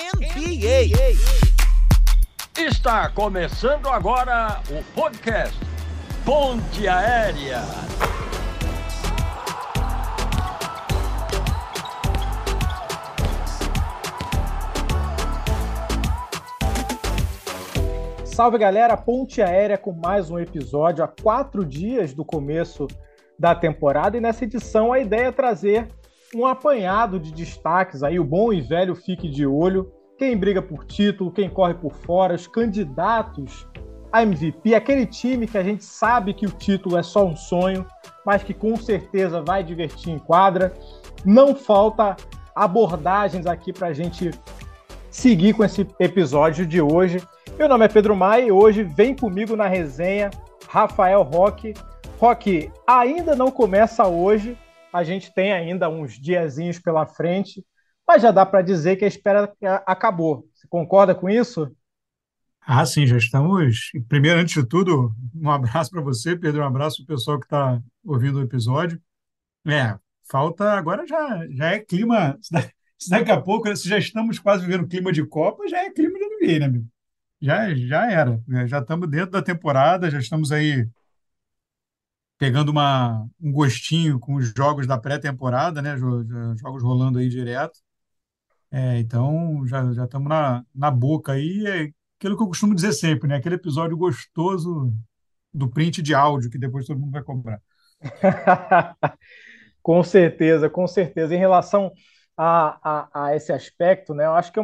NBA. Está começando agora o podcast Ponte Aérea. Salve galera, Ponte Aérea com mais um episódio a 4 dias do começo da temporada, e nessa edição a ideia é trazer um apanhado de destaques aí, o bom e velho fique de olho, quem briga por título, quem corre por fora, os candidatos a MVP, aquele time que a gente sabe que o título é só um sonho, mas que com certeza vai divertir em quadra. Não falta abordagens aqui para a gente seguir com esse episódio de hoje. Meu nome é Pedro Maia e hoje vem comigo na resenha Rafael Roque. Roque, ainda não começa hoje, a gente tem ainda uns diazinhos pela frente, mas já dá para dizer que a espera acabou. Você concorda com isso? Ah, sim, já estamos. Primeiro, antes de tudo, um abraço para você, Pedro, um abraço para o pessoal que está ouvindo o episódio. Falta agora já é clima. Se daqui a pouco, se já estamos quase vivendo clima de Copa, já é clima de NBA, né, amigo? Já era. Já estamos dentro da temporada, já estamos aí pegando um gostinho com os jogos da pré-temporada, né? Jogos rolando aí direto. Então, já estamos na boca aí. É aquilo que eu costumo dizer sempre, né? Aquele episódio gostoso do print de áudio que depois todo mundo vai cobrar. Com certeza, com certeza. Em relação a esse aspecto, né, eu acho que é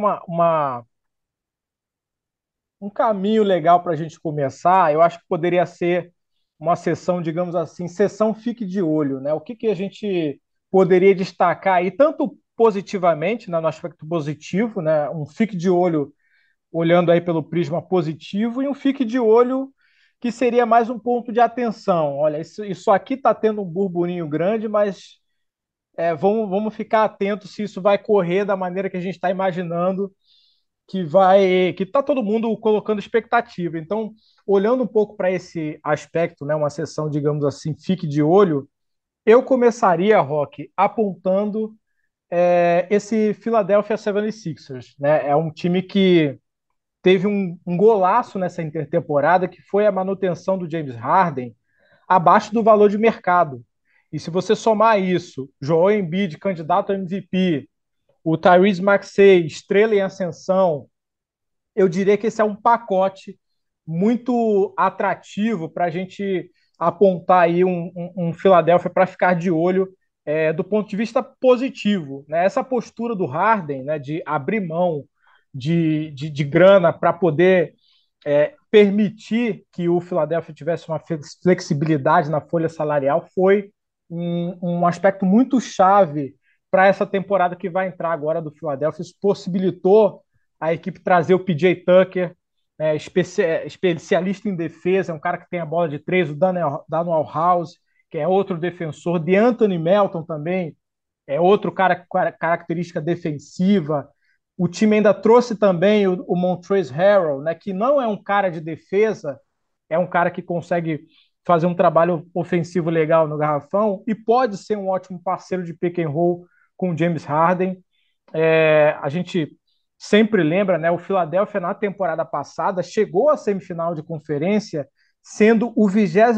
um caminho legal para a gente começar. Eu acho que poderia ser uma sessão, digamos assim, sessão fique de olho, né? O que a gente poderia destacar aí, tanto positivamente, né, no aspecto positivo, né? Um fique de olho olhando aí pelo prisma positivo, e um fique de olho que seria mais um ponto de atenção. Olha, isso aqui está tendo um burburinho grande, mas vamos ficar atentos se isso vai correr da maneira que a gente está imaginando que está todo mundo colocando expectativa. Então, olhando um pouco para esse aspecto, né, uma sessão, digamos assim, fique de olho, eu começaria, Rock, apontando esse Philadelphia 76ers, né? É um time que teve um golaço nessa intertemporada, que foi a manutenção do James Harden abaixo do valor de mercado. E se você somar isso, Joel Embiid, candidato a MVP, o Tyrese Maxey, estrela em ascensão, eu diria que esse é um pacote muito atrativo para a gente apontar aí um Philadelphia para ficar de olho do ponto de vista positivo. Né? Essa postura do Harden, né, de abrir mão de grana para poder permitir que o Philadelphia tivesse uma flexibilidade na folha salarial foi um aspecto muito chave para essa temporada que vai entrar agora do Philadelphia. Isso possibilitou a equipe trazer o PJ Tucker, especialista em defesa, é um cara que tem a bola de três, o Daniel House, que é outro defensor, de Anthony Melton também, é outro cara com característica defensiva. O time ainda trouxe também o Montrezl Harrell, né, que não é um cara de defesa, é um cara que consegue fazer um trabalho ofensivo legal no garrafão e pode ser um ótimo parceiro de pick and roll com o James Harden. A gente sempre lembra, né, o Philadelphia na temporada passada chegou à semifinal de conferência sendo o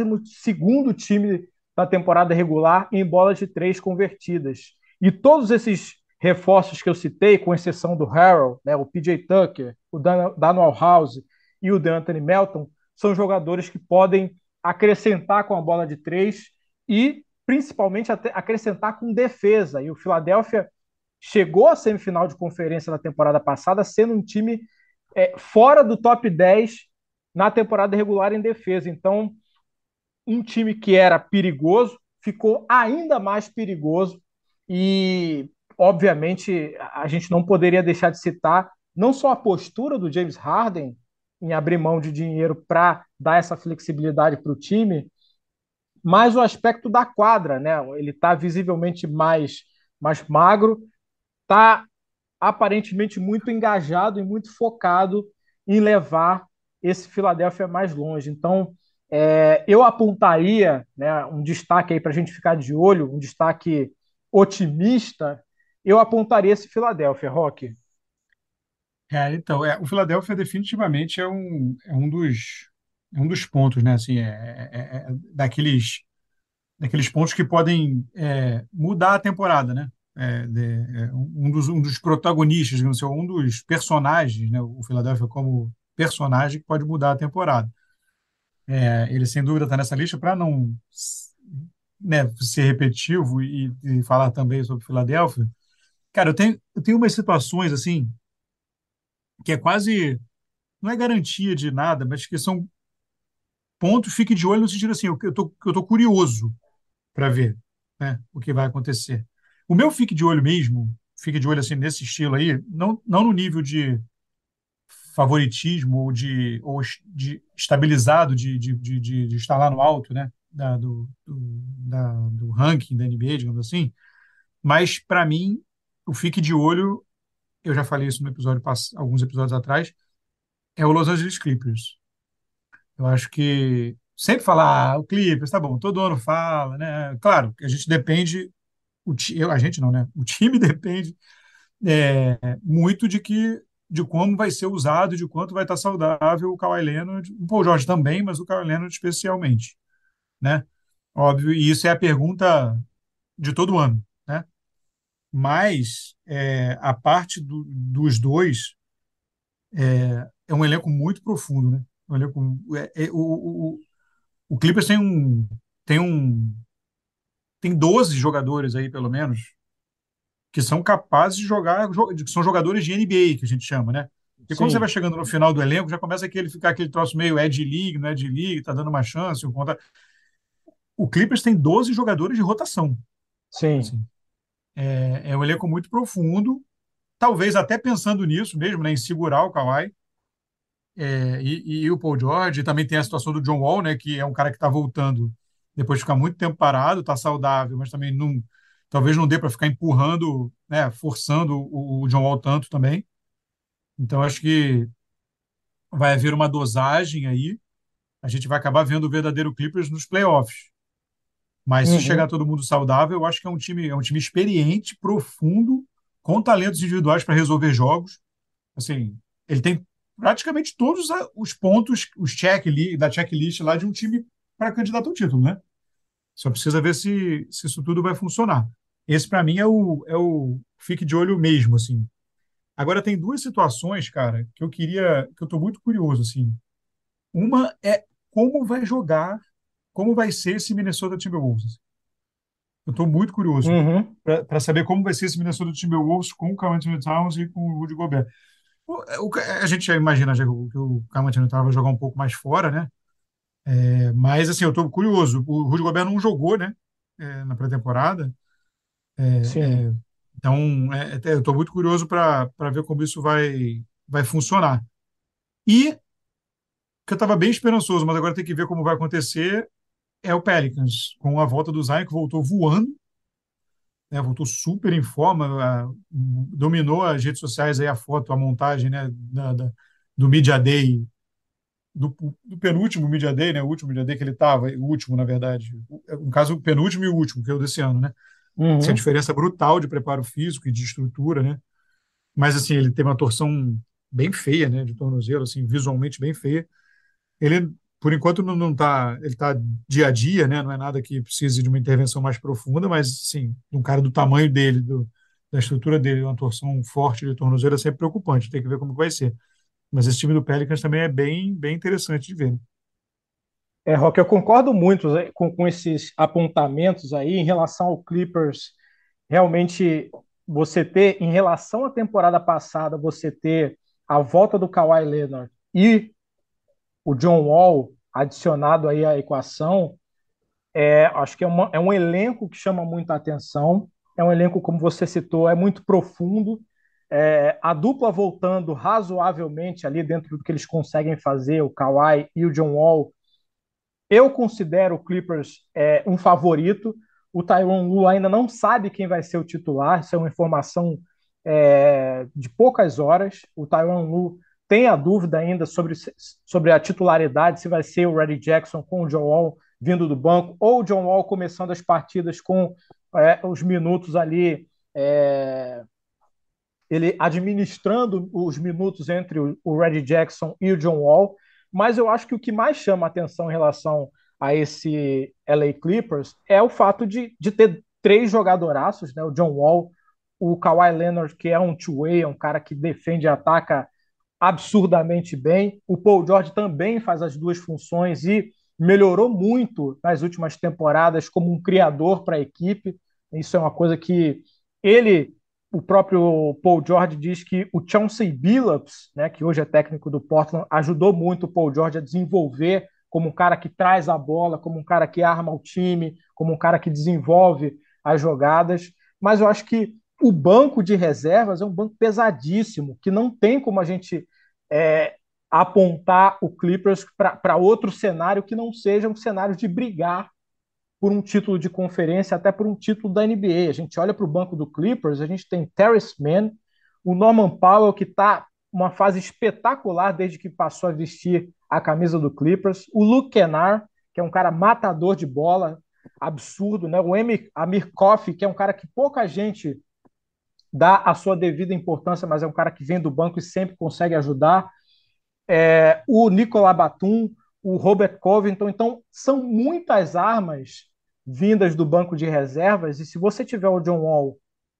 22º time da temporada regular em bolas de três convertidas. E todos esses reforços que eu citei, com exceção do Harrell, né, o PJ Tucker, o Daniel House e o DeAnthony Melton, são jogadores que podem acrescentar com a bola de três e principalmente acrescentar com defesa. E o Philadelphia chegou à semifinal de conferência na temporada passada, sendo um time fora do top 10 na temporada regular em defesa. Então, um time que era perigoso ficou ainda mais perigoso e, obviamente, a gente não poderia deixar de citar não só a postura do James Harden em abrir mão de dinheiro para dar essa flexibilidade para o time, mas o aspecto da quadra, né? Ele está visivelmente mais magro, está aparentemente muito engajado e muito focado em levar esse Philadelphia mais longe. Então, eu apontaria, né, um destaque aí para a gente ficar de olho, um destaque otimista, eu apontaria esse Philadelphia, Rock. Então, o Philadelphia definitivamente é um dos pontos, né? Assim, daqueles pontos que podem mudar a temporada, né? Um dos protagonistas, digamos assim, um dos personagens, né? O Philadelphia como personagem que pode mudar a temporada. Ele, sem dúvida, está nessa lista para não, né, ser repetitivo e falar também sobre Philadelphia. Cara, eu tenho umas situações, assim, que é quase, não é garantia de nada, mas que são pontos, fique de olho no sentido assim, eu tô curioso para ver, né, o que vai acontecer. O meu fique de olho mesmo, fique de olho assim nesse estilo aí, não no nível de favoritismo ou de estabilizado de estar lá no alto, né, do ranking da NBA, digamos assim, mas para mim o fique de olho, eu já falei isso no episódio alguns episódios atrás, é o Los Angeles Clippers. Eu acho que sempre falar, o Clippers, tá bom, todo ano fala, né? Claro, que a gente depende, a gente não, né? O time depende muito de como vai ser usado, de quanto vai estar saudável o Kawhi Leonard, o Paul George também, mas o Kawhi Leonard especialmente, né? Óbvio, e isso é a pergunta de todo ano, né? Mas a parte dos dois é um elenco muito profundo, né? Um elenco, o Clippers tem um tem 12 jogadores aí, pelo menos, que são capazes de jogar, que são jogadores de NBA, que a gente chama, né? E quando você vai Sim, chegando no final do elenco, já começa ficar aquele troço meio Ed League, não é Ed League, tá dando uma chance. O Clippers tem 12 jogadores de rotação. sim. Assim, é um elenco muito profundo, talvez até pensando nisso mesmo, né, em segurar o Kawhi e o Paul George. E também tem a situação do John Wall, né, que é um cara que está voltando depois de ficar muito tempo parado, está saudável, mas também não, talvez não dê para ficar empurrando, né, forçando o John Wall tanto também. Então acho que vai haver uma dosagem aí. A gente vai acabar vendo o verdadeiro Clippers nos playoffs. Mas se chegar Uhum. todo mundo saudável, eu acho que é um time experiente, profundo, com talentos individuais para resolver jogos. Assim, ele tem praticamente todos os pontos, da checklist lá de um time para candidato ao título, né? Só precisa ver se isso tudo vai funcionar. Esse, para mim, é o fique de olho mesmo, assim. Agora, tem duas situações, cara, que eu estou muito curioso, assim. Uma é como vai jogar, como vai ser esse Minnesota Timberwolves. Eu estou muito curioso Uhum. para saber como vai ser esse Minnesota Timberwolves com o Karl Anthony Towns e com o Rudy Gobert. A gente já imagina já que o Karl Anthony Towns vai jogar um pouco mais fora, né? Mas, assim, eu estou curioso. O Rudy Gobert não jogou, né? Na pré-temporada. Sim. Então, eu estou muito curioso para ver como isso vai funcionar. E que eu estava bem esperançoso, mas agora tem que ver como vai acontecer, é o Pelicans, com a volta do Zion, que voltou voando, né, voltou super em forma, dominou as redes sociais aí a foto, a montagem, né, do Media Day, do penúltimo Media Day, né, o último Media Day que ele estava, o último, na verdade, no caso, o penúltimo e o último, que é o desse ano, né, essa Uhum. diferença brutal de preparo físico e de estrutura, né, mas, assim, ele tem uma torção bem feia, né, de tornozelo, assim, visualmente bem feia. Ele, por enquanto, não tá, ele está dia a dia, né? Não é nada que precise de uma intervenção mais profunda, mas, sim, um cara do tamanho dele, da estrutura dele, uma torção forte de tornozelo é sempre preocupante. Tem que ver como vai ser. Mas esse time do Pelicans também é bem interessante de ver. Rock, eu concordo muito com esses apontamentos aí em relação ao Clippers. Realmente, você ter, em relação à temporada passada, você ter a volta do Kawhi Leonard e o John Wall adicionado aí à equação, acho que é um elenco que chama muita atenção. É um elenco, como você citou, é muito profundo. A dupla voltando razoavelmente ali dentro do que eles conseguem fazer, o Kawhi e o John Wall, eu considero o Clippers um favorito. O Tyronn Lue ainda não sabe quem vai ser o titular, isso é uma informação de poucas horas. O Tyronn Lue tem a dúvida ainda sobre a titularidade, se vai ser o Reggie Jackson com o John Wall vindo do banco, ou o John Wall começando as partidas com os minutos ali ele administrando os minutos entre o Reggie Jackson e o John Wall, mas eu acho que o que mais chama a atenção em relação a esse LA Clippers é o fato de ter três jogadoraços, né? O John Wall, o Kawhi Leonard, que é um two-way, é um cara que defende e ataca absurdamente bem. O Paul George também faz as duas funções e melhorou muito nas últimas temporadas como um criador para a equipe. Isso é uma coisa que ele, o próprio Paul George diz que o Chauncey Billups, né, que hoje é técnico do Portland, ajudou muito o Paul George a desenvolver como um cara que traz a bola, como um cara que arma o time, como um cara que desenvolve as jogadas. Mas eu acho que o banco de reservas é um banco pesadíssimo, que não tem como a gente é, apontar o Clippers para outro cenário que não seja um cenário de brigar por um título de conferência, até por um título da NBA. A gente olha para o banco do Clippers, a gente tem Terrence Mann, o Norman Powell, que está uma fase espetacular desde que passou a vestir a camisa do Clippers, o Luke Kennard, que é um cara matador de bola, absurdo, né? O Amir Coffey, que é um cara que pouca gente dá a sua devida importância, mas é um cara que vem do banco e sempre consegue ajudar. O Nicolas Batum, o Robert Covington. Então, são muitas armas vindas do banco de reservas, e se você tiver o John Wall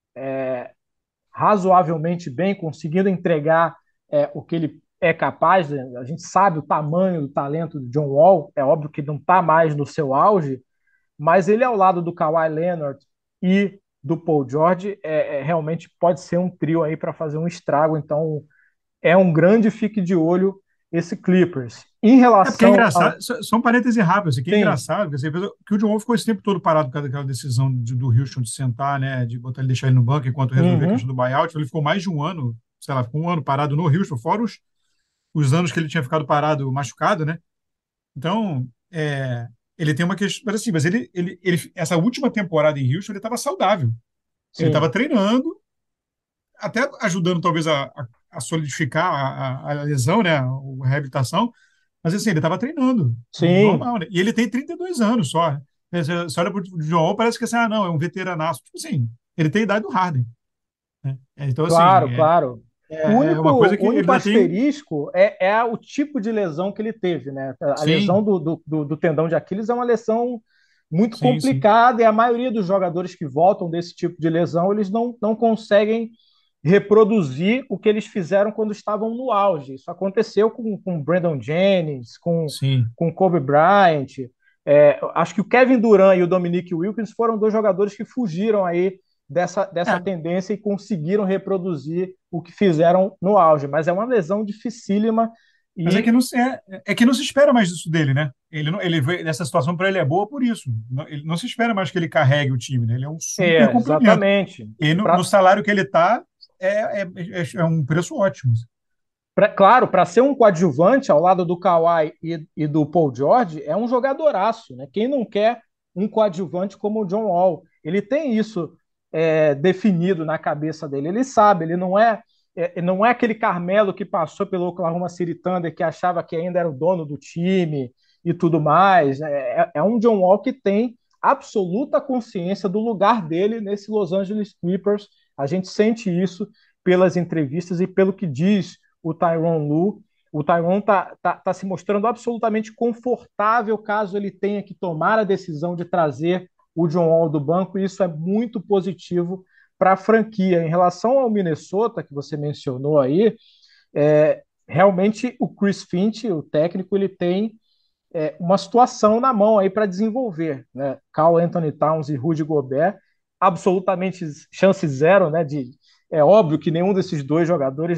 razoavelmente bem, conseguindo entregar o que ele é capaz, né? A gente sabe o tamanho do talento do John Wall, é óbvio que não está mais no seu auge, mas ele ao lado do Kawhi Leonard e do Paul George realmente pode ser um trio aí para fazer um estrago. Então é um grande fique de olho esse Clippers. Em É porque é relação ao. engraçado, só um parêntese rápido, isso aqui é Sim, engraçado, porque, assim, que o John Wall ficou esse tempo todo parado por causa daquela decisão do Houston de sentar, né, de botar ele, deixar ele no banco enquanto resolver a questão uhum, do buyout. Então, ele ficou mais de um ano, sei lá, ficou um ano parado no Houston, fora os anos que ele tinha ficado parado, machucado, né? Então, ele tem uma questão, mas assim, essa última temporada em Houston, ele estava saudável, ele estava sim, treinando, até ajudando talvez a solidificar a lesão, né, a reabilitação, mas assim, ele estava treinando, sim, normal, né? E ele tem 32 anos só, né? Você olha para o João, parece que assim, ah, não, é um veteranaço. Tipo assim, ele tem a idade do Harden, né? Então, assim, claro, claro. é uma coisa O que ele único ainda tem. asterisco é o tipo de lesão que ele teve, né? A lesão Sim, do tendão de Aquiles é uma lesão muito sim, sim, complicada, e a maioria dos jogadores que voltam desse tipo de lesão, eles não conseguem reproduzir o que eles fizeram quando estavam no auge. Isso aconteceu com Brandon Jennings, sim. com Kobe Bryant. Acho que o Kevin Durant e o Dominique Wilkins foram dois jogadores que fugiram aí dessa É, tendência e conseguiram reproduzir o que fizeram no auge. Mas é uma lesão dificílima mas e é que não se espera mais disso dele, né? Essa situação para ele é boa por isso. Ele não se espera mais que ele carregue o time, né? Ele é um super complemento. exatamente. E no salário que ele está, é um preço ótimo. Claro, para ser um coadjuvante ao lado do Kawhi e do Paul George, é um jogadoraço, né? Quem não quer um coadjuvante como o John Wall? Ele tem isso definido na cabeça dele. Ele sabe, ele não é aquele Carmelo que passou pelo Oklahoma City Thunder que achava que ainda era o dono do time e tudo mais. É um John Wall que tem absoluta consciência do lugar dele nesse Los Angeles Clippers. A gente sente isso pelas entrevistas e pelo que diz o Tyronn Lue. O Tyronn tá se mostrando absolutamente confortável caso ele tenha que tomar a decisão de trazer o John Wall do banco, e isso é muito positivo para a franquia. Em relação ao Minnesota, que você mencionou aí, realmente o Chris Finch, o técnico, ele tem uma situação na mão aí para desenvolver, né? Karl Anthony Towns e Rudy Gobert, absolutamente chance zero, né? É óbvio que nenhum desses dois jogadores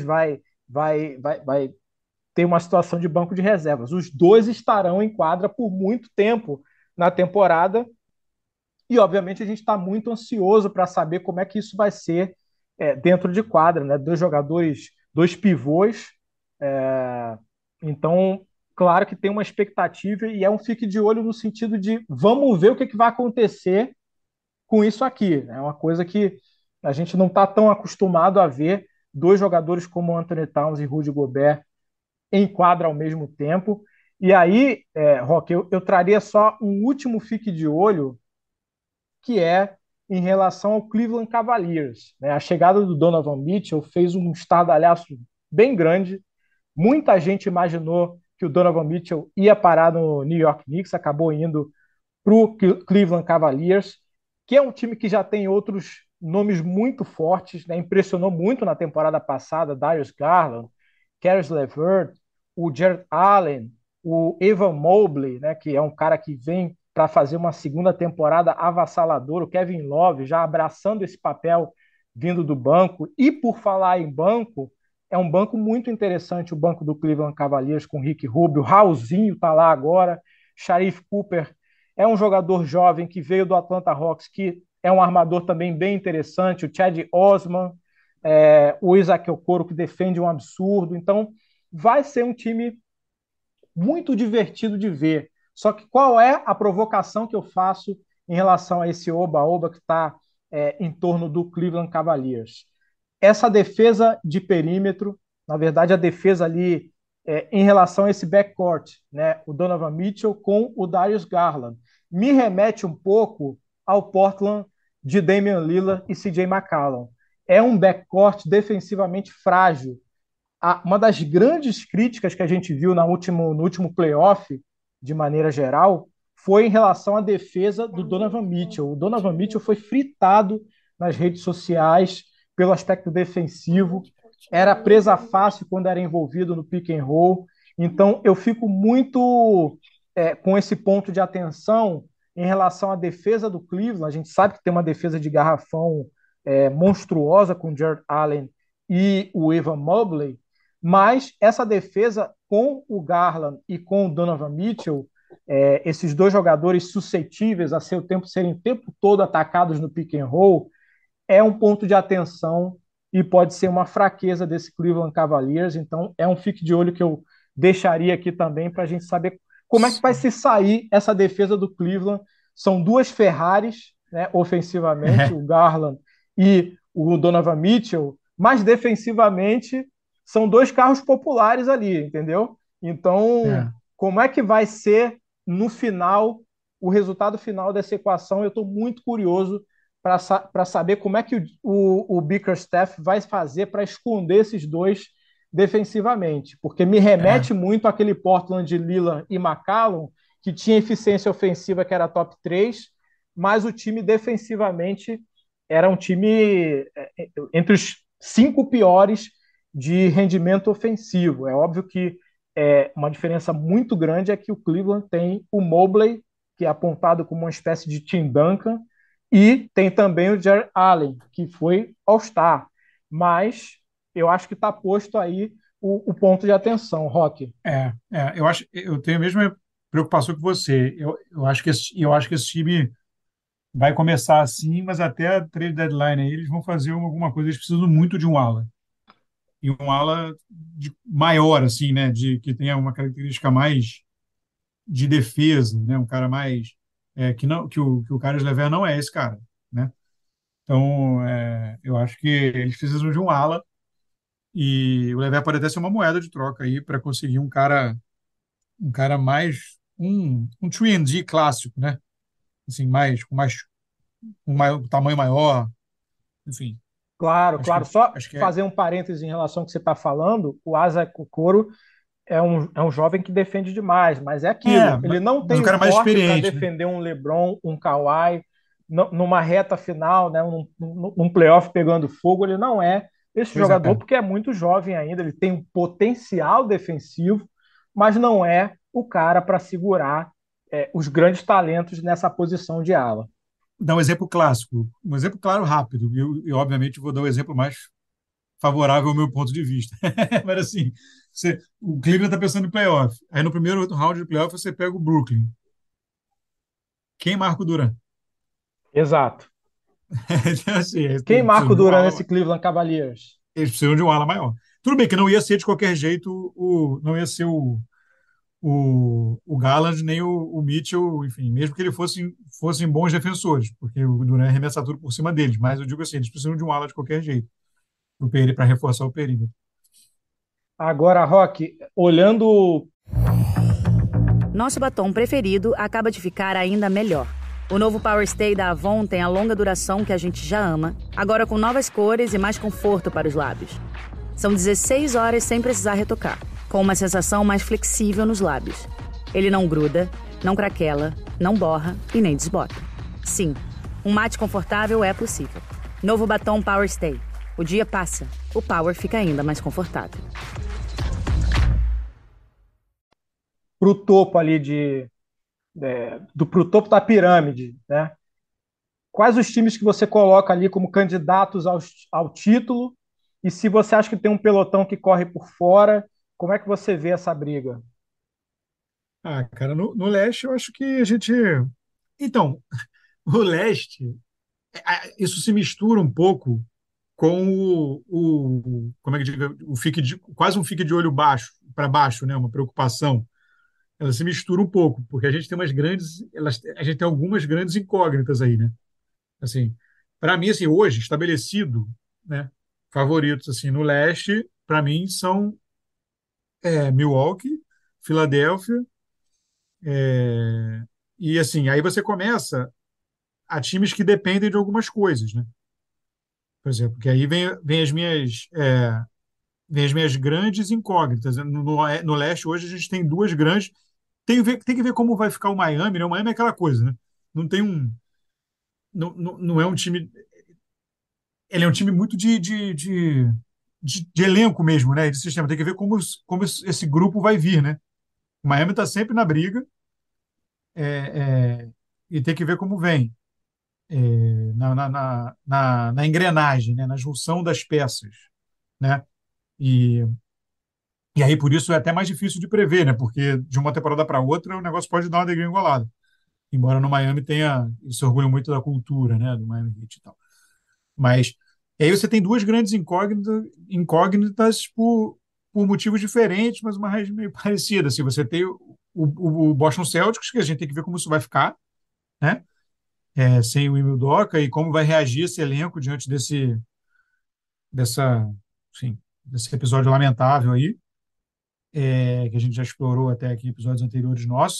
vai ter uma situação de banco de reservas. Os dois estarão em quadra por muito tempo na temporada e, obviamente, a gente está muito ansioso para saber como é que isso vai ser dentro de quadra, né? Dois jogadores, dois pivôs. É, então, claro que tem uma expectativa e é um fique de olho no sentido de vamos ver o que vai acontecer com isso aqui. É uma coisa que a gente não está tão acostumado a ver dois jogadores como Anthony Towns e Rudy Gobert em quadra ao mesmo tempo. E aí, Roque, eu traria só um último fique de olho, que é em relação ao Cleveland Cavaliers, né? A chegada do Donovan Mitchell fez um estardalhaço bem grande. Muita gente imaginou que o Donovan Mitchell ia parar no New York Knicks, acabou indo para o Cleveland Cavaliers, que é um time que já tem outros nomes muito fortes, né? Impressionou muito na temporada passada, Darius Garland, Caris LeVert, o Jared Allen, o Evan Mobley, né? Que é um cara que vem para fazer uma segunda temporada avassaladora, o Kevin Love já abraçando esse papel vindo do banco. E por falar em banco, é um banco muito interessante, o banco do Cleveland Cavaliers com Rick Rubio, Raulzinho está lá agora, Sharif Cooper é um jogador jovem que veio do Atlanta Hawks, que é um armador também bem interessante, o Chad Osman, o Isaac Okoro, que defende um absurdo. Então, vai ser um time muito divertido de ver. Só que qual é a provocação que eu faço em relação a esse oba-oba que está em torno do Cleveland Cavaliers? Essa defesa de perímetro, na verdade, a defesa ali em relação a esse backcourt, né? O Donovan Mitchell com o Darius Garland, me remete um pouco ao Portland de Damian Lillard e CJ McCollum. É um backcourt defensivamente frágil. Uma das grandes críticas que a gente viu no último playoff, de maneira geral, foi em relação à defesa do Donovan Mitchell. O Donovan Mitchell foi fritado nas redes sociais pelo aspecto defensivo, era presa fácil quando era envolvido no pick and roll. Então, eu fico muito com esse ponto de atenção em relação à defesa do Cleveland. A gente sabe que tem uma defesa de garrafão monstruosa com o Jared Allen e o Evan Mobley, mas essa defesa com o Garland e com o Donovan Mitchell, esses dois jogadores suscetíveis a serem o tempo todo atacados no pick and roll, é um ponto de atenção e pode ser uma fraqueza desse Cleveland Cavaliers. Então, é um fique de olho que eu deixaria aqui também para a gente saber como é que vai se sair essa defesa do Cleveland. São duas Ferraris, né, ofensivamente, o Garland e o Donovan Mitchell, mas defensivamente são dois carros populares ali, entendeu? Então, como é que vai ser no final, o resultado final dessa equação? Eu estou muito curioso para saber como é que o Bickerstaff vai fazer para esconder esses dois defensivamente, porque me remete muito àquele Portland de Lillard e McCollum, que tinha eficiência ofensiva que era top 3, mas o time defensivamente era um time entre os 5 piores de rendimento ofensivo. É óbvio que uma diferença muito grande é que o Cleveland tem o Mobley, que é apontado como uma espécie de Tim Duncan, e tem também o Jared Allen, que foi All-Star. Mas eu acho que está posto aí o ponto de atenção, Roque. Eu tenho a mesma preocupação que você. Eu acho que esse time vai começar assim, mas até a trade deadline aí eles vão fazer alguma coisa. Eles precisam muito de um ala. E um ala maior, assim, né? Que tenha uma característica mais de defesa, né? Um cara mais que o Caris LeVert não é esse cara, né? Então, eu acho que eles precisam de um ala e o LeVert pode até ser uma moeda de troca aí para conseguir um cara mais um 3&D clássico, né? Assim, um tamanho maior, enfim. Claro, claro. Só acho que fazer um parêntese em relação ao que você está falando, o Isaac Okoro é um jovem que defende demais, mas é aquilo. Ele não mas tem o o cara mais porte para experiente, né? defender um LeBron, um Kawhi, numa reta final, né, num playoff pegando fogo. Ele não é esse Pois jogador é. porque é muito jovem ainda. Ele tem um potencial defensivo, mas não é o cara para segurar os grandes talentos nessa posição de ala. Dar um exemplo clássico, um exemplo claro, rápido, e obviamente vou dar um exemplo mais favorável ao meu ponto de vista. Mas assim, o Cleveland está pensando em playoff. Aí no primeiro round de playoff você pega o Brooklyn. Quem marca o Durant? Exato. Então, assim, eles Quem marca precisam o de um Duran ala, nesse Cleveland Cavaliers? eles precisam de um ala maior. Tudo bem que não ia ser de qualquer jeito, não ia ser o Garland nem o Mitchell, enfim, mesmo que eles fossem bons defensores, porque o Durant arremessa tudo por cima deles. Mas eu digo assim, eles precisam de um ala de qualquer jeito para reforçar o perímetro. Agora, Roque, olhando. Nosso batom preferido acaba de ficar ainda melhor. O novo Power Stay da Avon tem a longa duração que a gente já ama, agora com novas cores e mais conforto para os lábios. São 16 horas sem precisar retocar, com uma sensação mais flexível nos lábios. Ele não gruda, não craquela, não borra e nem desbota. Sim, um mate confortável é possível. Novo batom Power Stay. O dia passa, o Power fica ainda mais confortável. Pro topo ali pro topo da pirâmide, né? Quais os times que você coloca ali como candidatos ao título? E se você acha que tem um pelotão que corre por fora, como é que você vê essa briga? Ah, cara, no leste eu acho que a gente. Então, o leste, isso se mistura um pouco com como é que diga, quase um fique de olho baixo, para baixo, né? Uma preocupação. Ela se mistura um pouco, porque a gente tem a gente tem algumas grandes incógnitas aí, né? Assim, para mim, assim, hoje estabelecido, né? Favoritos assim no leste, para mim são Milwaukee, Filadélfia, e assim, aí você começa a times que dependem de algumas coisas, né? Por exemplo, que aí vem as minhas grandes incógnitas. No leste, hoje, a gente tem duas grandes. Tem que ver como vai ficar o Miami, né? O Miami é aquela coisa, né? Não tem um. Não é um time. Ele é um time muito de elenco mesmo, né? De sistema. Tem que ver como esse grupo vai vir, né? O Miami está sempre na briga, e tem que ver como vem. Na engrenagem, né? Na junção das peças, né? E, e aí, por isso, é até mais difícil de prever, né? Porque de uma temporada para outra, o negócio pode dar uma degringolada. Embora no Miami tenha, eles se orgulham muito da cultura, né? Do Miami Heat e tal. Mas aí você tem duas grandes incógnitas por motivos diferentes, mas uma raiz meio parecida. Assim, você tem o Boston Celtics, que a gente tem que ver como isso vai ficar, né? Sem o Ime Udoka e como vai reagir esse elenco diante dessa, enfim, desse episódio lamentável aí, que a gente já explorou até aqui em episódios anteriores nossos,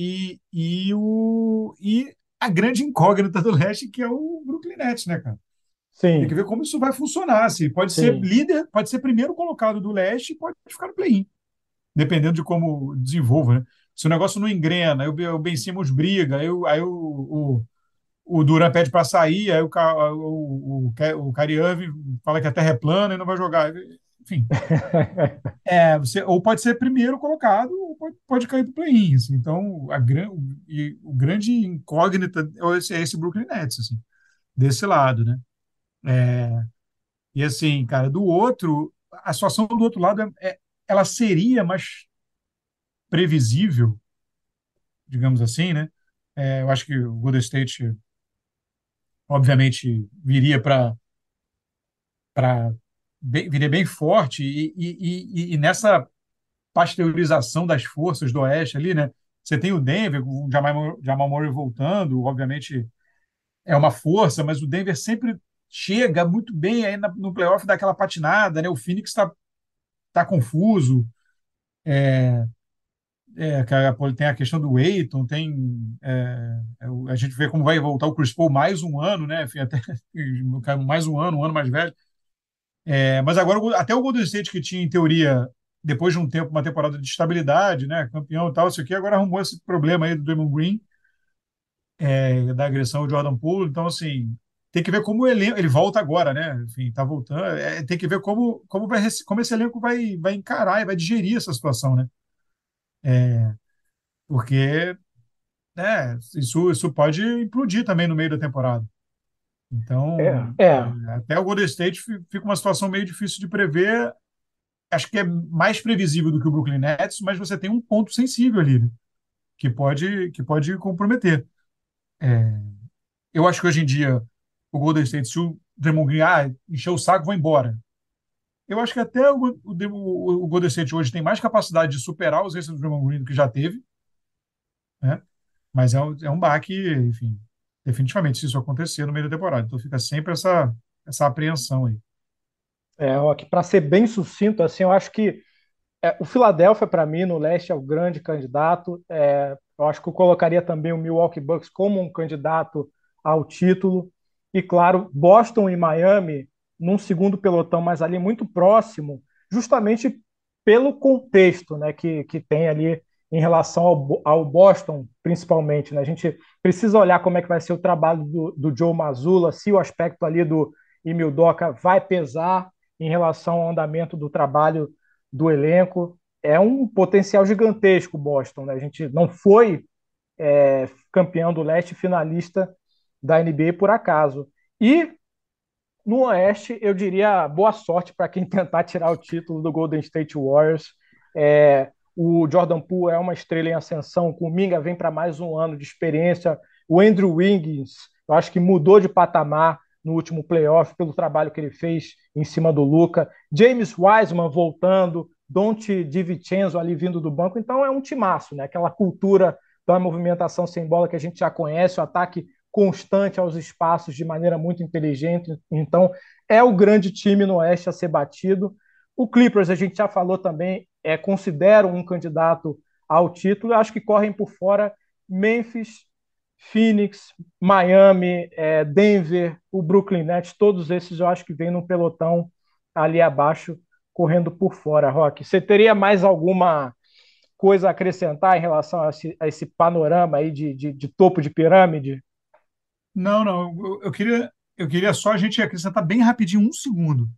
e a grande incógnita do leste, que é o Brooklyn Nets, né, cara? Tem que Sim, ver como isso vai funcionar. Se pode ser sim. líder, pode ser primeiro colocado do leste e pode ficar no play-in, dependendo de como desenvolva, né? Se o negócio não engrena, aí o Ben Simmons briga, o Durant pede para sair, aí o Kyrie Irving fala que a Terra é plana e não vai jogar. Enfim, ou pode ser primeiro colocado, ou pode cair para o play-in. Assim. Então, o grande incógnita é esse Brooklyn Nets, assim, desse lado, né? E assim, cara, do outro, a situação do outro lado ela seria mais previsível, digamos assim, né? Eu acho que o Golden State, obviamente, para viria bem forte e nessa pasteurização das forças do Oeste ali, né? Você tem o Denver, o Jamal Murray voltando, obviamente é uma força, mas o Denver sempre chega muito bem aí no playoff daquela patinada, né? O Phoenix tá confuso. Tem a questão do Aiton, a gente vê como vai voltar o Chris Paul mais um ano, né? Enfim, até mais um ano mais velho. Mas agora até o Golden State, que tinha, em teoria, depois de um tempo, uma temporada de estabilidade, né? Campeão e tal, isso aqui, agora arrumou esse problema aí do Draymond Green, da agressão ao Jordan Poole. Então, assim, tem que ver como o elenco. Ele volta agora, né? Enfim, tá voltando. Tem que ver como esse elenco vai encarar e vai digerir essa situação, né? Porque isso pode implodir também no meio da temporada. É, Então, é, até o Golden State fica uma situação meio difícil de prever. Acho que é mais previsível do que o Brooklyn Nets, mas você tem um ponto sensível ali, né? Que pode comprometer. Eu acho que hoje em dia o Golden State, se o Draymond Green encher o saco, vou embora. Eu acho que até o Golden State hoje tem mais capacidade de superar os erros do Draymond Green do que já teve, né? Mas é um baque, enfim, definitivamente, se isso acontecer no meio da temporada. Então fica sempre essa apreensão aí. Para ser bem sucinto, assim, eu acho que O Philadelphia, para mim, no leste é o grande candidato. Eu acho que eu colocaria também o Milwaukee Bucks como um candidato ao título. E, claro, Boston e Miami num segundo pelotão, mas ali muito próximo, justamente pelo contexto, né, que tem ali em relação ao Boston, principalmente. Né? A gente precisa olhar como é que vai ser o trabalho do Joe Mazzulla, se o aspecto ali do Emil Udoka vai pesar em relação ao andamento do trabalho do elenco. É um potencial gigantesco o Boston. Né? A gente não foi campeão do leste, finalista da NBA por acaso. E no Oeste, eu diria boa sorte para quem tentar tirar o título do Golden State Warriors. O Jordan Poole é uma estrela em ascensão, o Kuminga vem para mais um ano de experiência. O Andrew Wiggins, eu acho que mudou de patamar no último playoff pelo trabalho que ele fez em cima do Luka. James Wiseman voltando, Donte DiVincenzo ali vindo do banco. Então é um timaço, né? Aquela cultura da movimentação sem bola que a gente já conhece, o ataque constante aos espaços de maneira muito inteligente. Então é o grande time no Oeste a ser batido. O Clippers, a gente já falou também, considero um candidato ao título. Acho que correm por fora Memphis, Phoenix, Miami, Denver, o Brooklyn Nets, todos esses eu acho que vêm no pelotão ali abaixo, correndo por fora. Roque, você teria mais alguma coisa a acrescentar em relação a esse panorama aí de topo de pirâmide? Não, não. Eu queria só a gente acrescentar bem rapidinho, um segundo.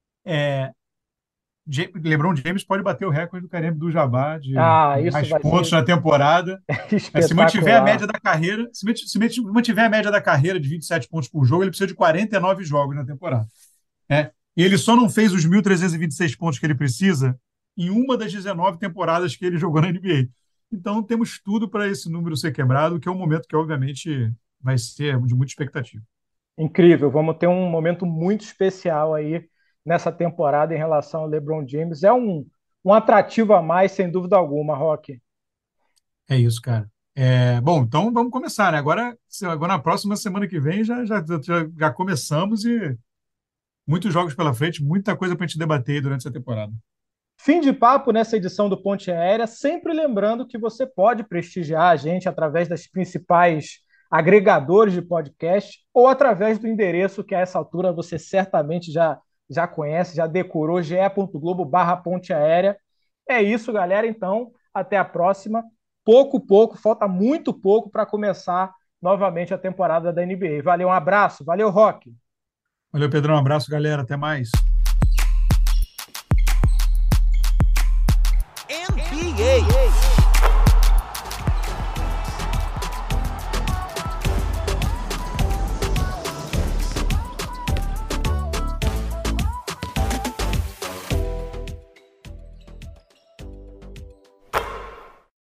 LeBron James pode bater o recorde do Kareem Abdul-Jabbar de Isso mais vai pontos ser na temporada. Se mantiver a espetacular. média da carreira, se mantiver a média da carreira de 27 pontos por jogo, ele precisa de 49 jogos na temporada. E ele só não fez os 1.326 pontos que ele precisa em uma das 19 temporadas que ele jogou na NBA. Então, temos tudo para esse número ser quebrado, que é um momento que, obviamente, vai ser de muita expectativa. Incrível, vamos ter um momento muito especial aí nessa temporada em relação ao LeBron James. É um atrativo a mais, sem dúvida alguma, Roque. É isso, cara. Bom, então vamos começar, né? Agora na próxima semana que vem já começamos e muitos jogos pela frente, muita coisa para a gente debater aí durante essa temporada. Fim de papo nessa edição do Ponte Aérea, sempre lembrando que você pode prestigiar a gente através das principais agregadores de podcast ou através do endereço que a essa altura você certamente já conhece, já decorou, ge.globo/Ponte Aérea. É isso, galera. Então, até a próxima. Pouco, falta muito pouco para começar novamente a temporada da NBA. Valeu, um abraço. Valeu, Roque. Valeu, Pedrão. Um abraço, galera. Até mais. NBA